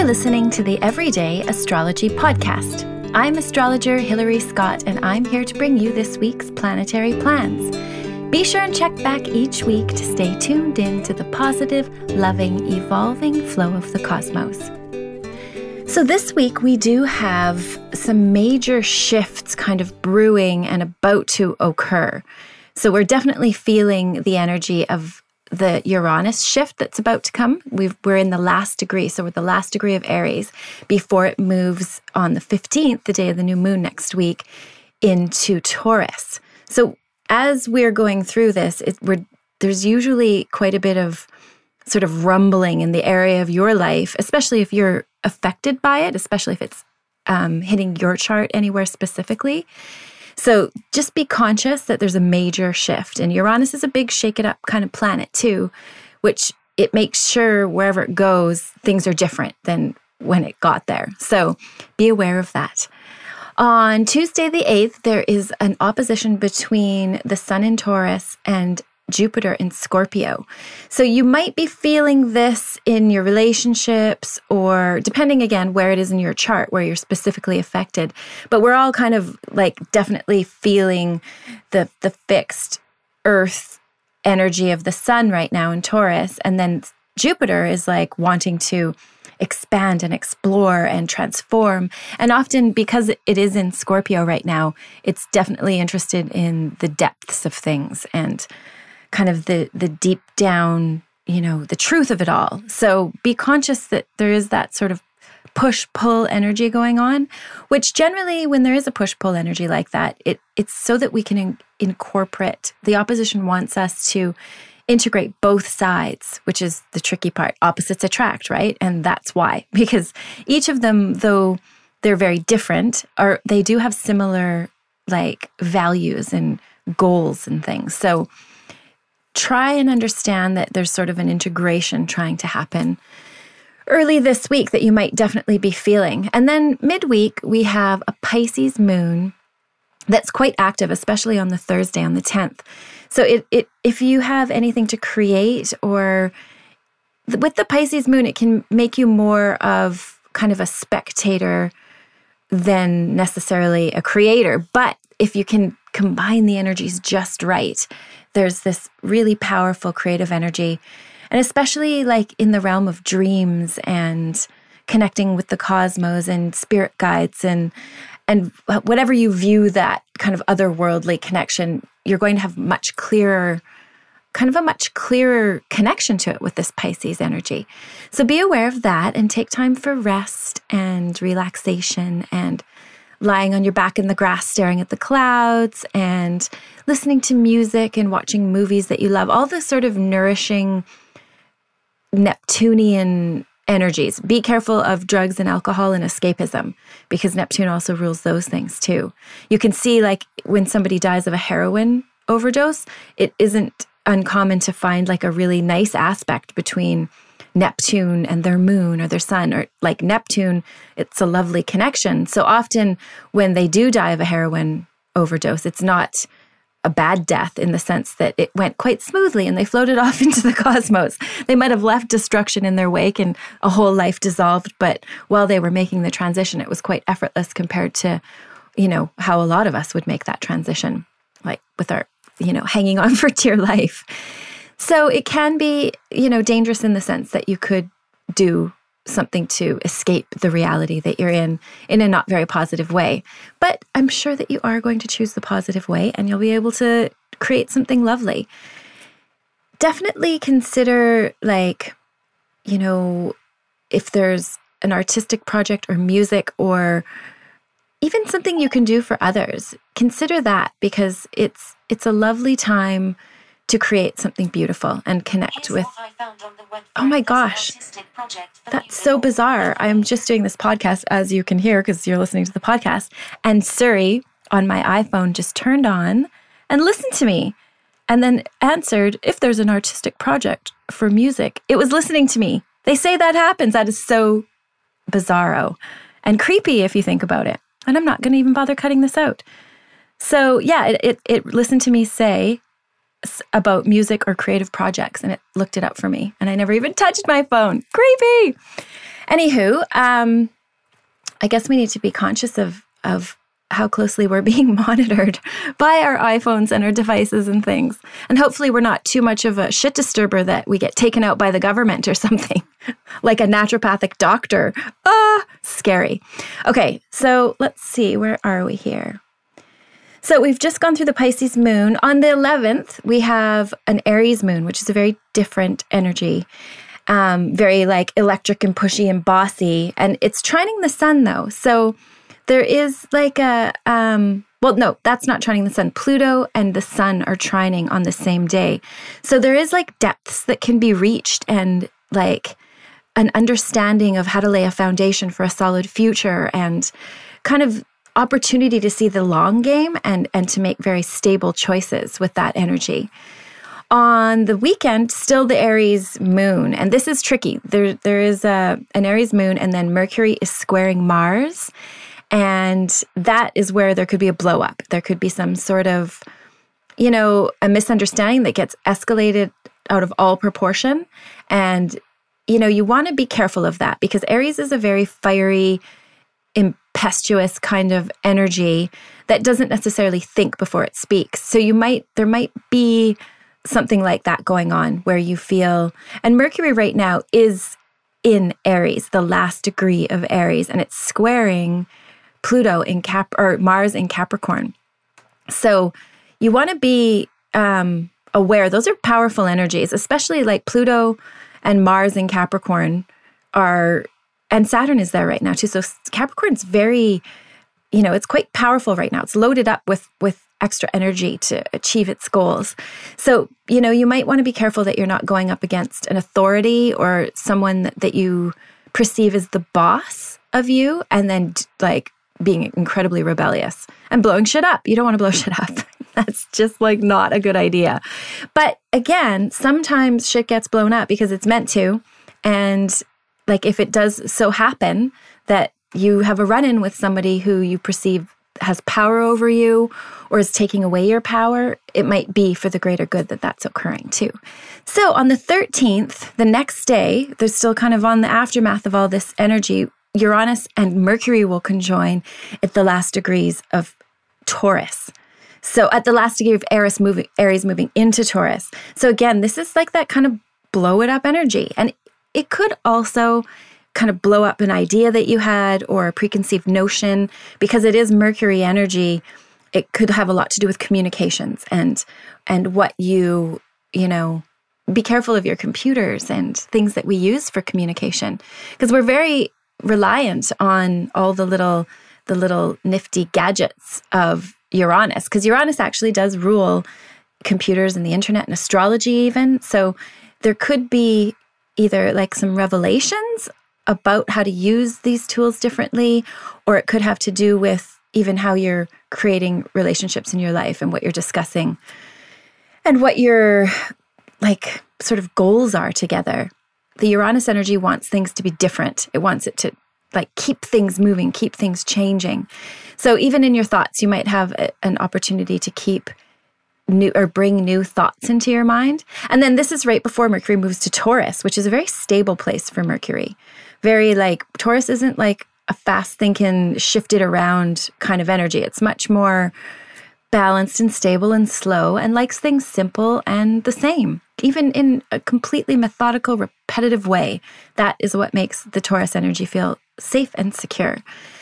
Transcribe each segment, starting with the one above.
listening to the Everyday Astrology Podcast. I'm astrologer Hilary Scott, and I'm here to bring you this week's planetary plans. Be sure and check back each week to stay tuned in to the positive, loving, evolving flow of the cosmos. So this week we do have some major shifts kind of brewing and about to occur. So we're definitely feeling the energy of the Uranus shift that's about to come. We're in the last degree, so we're the last degree of Aries before it moves on the 15th, the day of the new moon next week, into Taurus. So as we're going through this, there's usually quite a bit of sort of rumbling in the area of your life, especially if you're affected by it, especially if it's hitting your chart anywhere specifically. So just be conscious that there's a major shift. And Uranus is a big shake it up kind of planet too, which it makes sure wherever it goes, things are different than when it got there. So be aware of that. On Tuesday the 8th, there is an opposition between the Sun in Taurus and Jupiter in Scorpio. So you might be feeling this in your relationships or depending again where it is in your chart, where you're specifically affected. But we're all kind of like definitely feeling the fixed earth energy of the Sun right now in Taurus. And then Jupiter is like wanting to expand and explore and transform. And often because it is in Scorpio right now, it's definitely interested in the depths of things and kind of the deep down, the truth of it all. So be conscious that there is that sort of push-pull energy going on, which generally when there is a push-pull energy like that, it's so that we can incorporate. The opposition wants us to integrate both sides, which is the tricky part. Opposites attract, right? And that's why. Because each of them, though they're very different, they do have similar like values and goals and things. So try and understand that there's sort of an integration trying to happen early this week that you might definitely be feeling. And then midweek, we have a Pisces moon that's quite active, especially on the Thursday, on the 10th. So if you have anything to create or with the Pisces moon, it can make you more of kind of a spectator than necessarily a creator. But if you can combine the energies just right, there's this really powerful creative energy. And especially like in the realm of dreams and connecting with the cosmos and spirit guides and whatever you view that kind of otherworldly connection, you're going to have a much clearer connection to it with this Pisces energy. So be aware of that and take time for rest and relaxation and lying on your back in the grass, staring at the clouds and listening to music and watching movies that you love. All the sort of nourishing Neptunian energies. Be careful of drugs and alcohol and escapism because Neptune also rules those things too. You can see like when somebody dies of a heroin overdose, it isn't uncommon to find like a really nice aspect between Neptune and their moon or their sun, or like Neptune, it's a lovely connection. So often when they do die of a heroin overdose, it's not a bad death in the sense that it went quite smoothly and they floated off into the cosmos. They might have left destruction in their wake and a whole life dissolved, but while they were making the transition, it was quite effortless compared to, how a lot of us would make that transition, like with our, hanging on for dear life. So it can be, dangerous in the sense that you could do something to escape the reality that you're in a not very positive way. But I'm sure that you are going to choose the positive way and you'll be able to create something lovely. Definitely consider if there's an artistic project or music or even something you can do for others, consider that because it's a lovely time to create something beautiful and connect with. Oh my gosh, that's so bizarre. I'm just doing this podcast, as you can hear, because you're listening to the podcast. And Siri on my iPhone just turned on and listened to me and then answered if there's an artistic project for music. It was listening to me. They say that happens. That is so bizarro and creepy if you think about it. And I'm not going to even bother cutting this out. So yeah, it listened to me say about music or creative projects and it looked it up for me and I never even touched my phone. Creepy. Anywho, I guess we need to be conscious of how closely we're being monitored by our iPhones and our devices and things. And hopefully we're not too much of a shit disturber that we get taken out by the government or something, like a naturopathic doctor. Scary. Okay, so let's see, where are we here? So we've just gone through the Pisces moon. On the 11th, we have an Aries moon, which is a very different energy. Very like electric and pushy and bossy. And it's trining the sun though. So there is like a, well, no, that's not trining the sun. Pluto and the sun are trining on the same day. So there is like depths that can be reached and like an understanding of how to lay a foundation for a solid future and kind of opportunity to see the long game and to make very stable choices with that energy. On the weekend, still the Aries moon, and this is tricky. There is an Aries moon, and then Mercury is squaring Mars, and that is where there could be a blow up. There could be some sort of, a misunderstanding that gets escalated out of all proportion, and you want to be careful of that because Aries is a very fiery, impetuous kind of energy that doesn't necessarily think before it speaks. So there might be something like that going on where you feel, and Mercury right now is in Aries, the last degree of Aries, and it's squaring Pluto in Mars in Capricorn. So you want to be aware. Those are powerful energies, especially like Pluto and Mars in Capricorn and Saturn is there right now too. So Capricorn's very, it's quite powerful right now. It's loaded up with extra energy to achieve its goals. So, you might want to be careful that you're not going up against an authority or someone that you perceive as the boss of you and then like being incredibly rebellious and blowing shit up. You don't want to blow shit up. That's just like not a good idea. But again, sometimes shit gets blown up because it's meant to. And like if it does so happen that you have a run-in with somebody who you perceive has power over you or is taking away your power, it might be for the greater good that that's occurring too. So on the 13th, the next day, there's still kind of on the aftermath of all this energy, Uranus and Mercury will conjoin at the last degrees of Taurus. So at the last degree of Aries moving into Taurus. So again, this is like that kind of blow it up energy. And it could also kind of blow up an idea that you had or a preconceived notion because it is Mercury energy. It could have a lot to do with communications and what be careful of your computers and things that we use for communication because we're very reliant on all the little nifty gadgets of Uranus because Uranus actually does rule computers and the internet and astrology even. So there could be either like some revelations about how to use these tools differently, or it could have to do with even how you're creating relationships in your life and what you're discussing and what your like sort of goals are together. The Uranus energy wants things to be different. It wants it to like keep things moving, keep things changing. So even in your thoughts, you might have an opportunity to keep new or bring new thoughts into your mind. And then this is right before Mercury moves to Taurus, which is a very stable place for Mercury. Very like Taurus isn't like a fast thinking, shifted around kind of energy. It's much more balanced and stable and slow and likes things simple and the same, even in a completely methodical, repetitive way. That is what makes the Taurus energy feel safe and secure.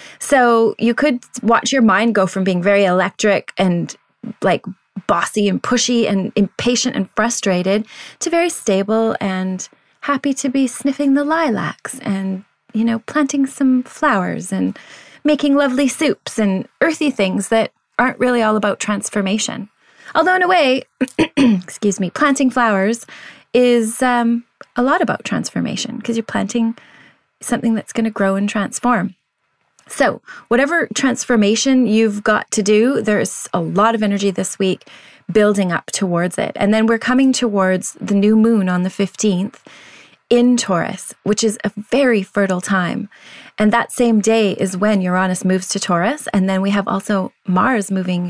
So you could watch your mind go from being very electric and like bossy and pushy and impatient and frustrated to very stable and happy to be sniffing the lilacs and, planting some flowers and making lovely soups and earthy things that aren't really all about transformation. Although in a way, excuse me, planting flowers is a lot about transformation because you're planting something that's going to grow and transform. So whatever transformation you've got to do, there's a lot of energy this week building up towards it. And then we're coming towards the new moon on the 15th in Taurus, which is a very fertile time. And that same day is when Uranus moves to Taurus. And then we have also Mars moving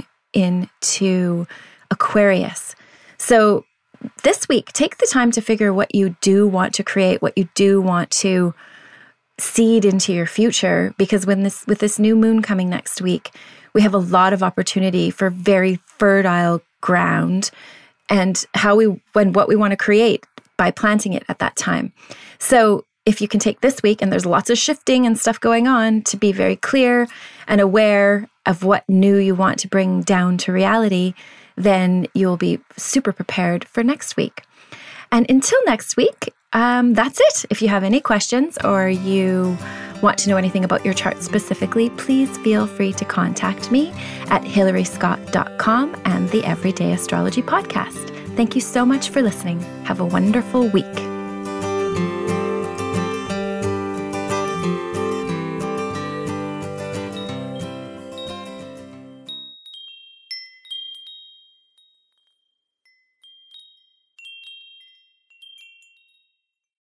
into Aquarius. So this week, take the time to figure what you do want to create, what you do want to seed into your future, because with this new moon coming next week, we have a lot of opportunity for very fertile ground and what we want to create by planting it at that time. So if you can take this week, and there's lots of shifting and stuff going on, to be very clear and aware of what new you want to bring down to reality, then you'll be super prepared for next week. And until next week, that's it. If you have any questions or you want to know anything about your chart specifically, please feel free to contact me at hillaryscott.com and the Everyday Astrology Podcast. Thank you so much for listening. Have a wonderful week.